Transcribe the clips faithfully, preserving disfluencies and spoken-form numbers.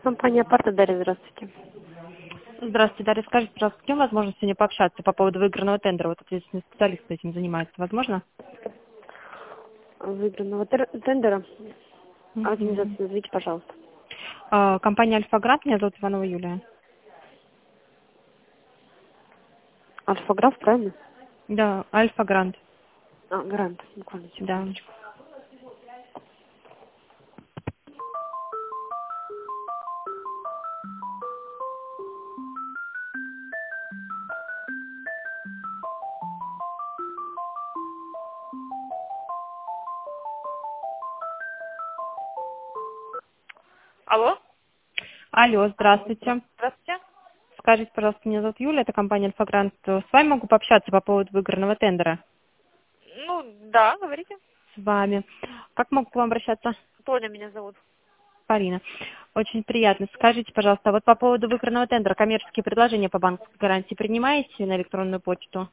Компания «Апарта», Дарья, здравствуйте. Здравствуйте, Дарья. Скажите, пожалуйста, с кем возможно сегодня пообщаться по поводу выигранного тендера? Вот ответственный специалист этим занимается. Возможно? Выигранного тер- тендера. Мгм. Организацию назовите, пожалуйста. А, Компания «Альфа-Грант», меня зовут Иванова Юлия. Альфа-граф, правильно? Да, «Альфа-Грант», А, Грант. Буквально да. секундочку. Алло, Алло, здравствуйте. здравствуйте. Скажите, пожалуйста, меня зовут Юлия, это компания «Альфа-Грант». С вами могу пообщаться по поводу выигранного тендера? Ну, да, говорите. С вами. Как могу к вам обращаться? Тоня меня зовут. Полина. Очень приятно. Скажите, пожалуйста, а вот по поводу выигранного тендера, коммерческие предложения по банковской гарантии принимаете на электронную почту?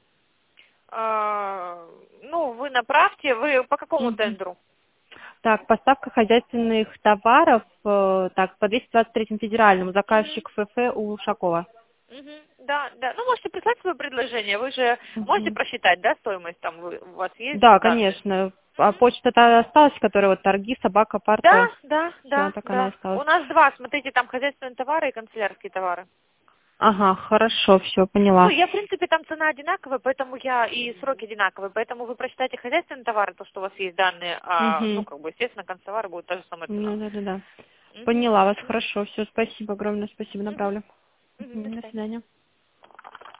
А, ну, вы направьте, вы по какому Мгм. тендеру? Так, поставка хозяйственных товаров, э, так, по двести двадцать третьему федеральному, Мгм, заказчик ФФ у Ушакова. мгм, да, да. Ну, можете прислать свое предложение. Вы же можете Мгм. просчитать, да, стоимость там, вы, у вас есть Да, данные? конечно. А Мгм. почта-то осталась, которая вот торги, собака, парта, Да, да, все, да, так она и да. осталась. У нас два, смотрите, там хозяйственные товары и канцелярские товары. Ага, хорошо, все, Ну, поняла. я, в принципе, там цена одинаковая, поэтому я и сроки одинаковые, поэтому вы прочитайте хозяйственные товары, то, что у вас есть данные, а, ну, Угу. как бы, естественно, канцтовары будет та же самая цена. Ну, да-да-да. Мгм. Поняла вас, хорошо, все, спасибо, огромное спасибо, Мгм. направлю. Мгм. До Мгм, до свидания. свидания.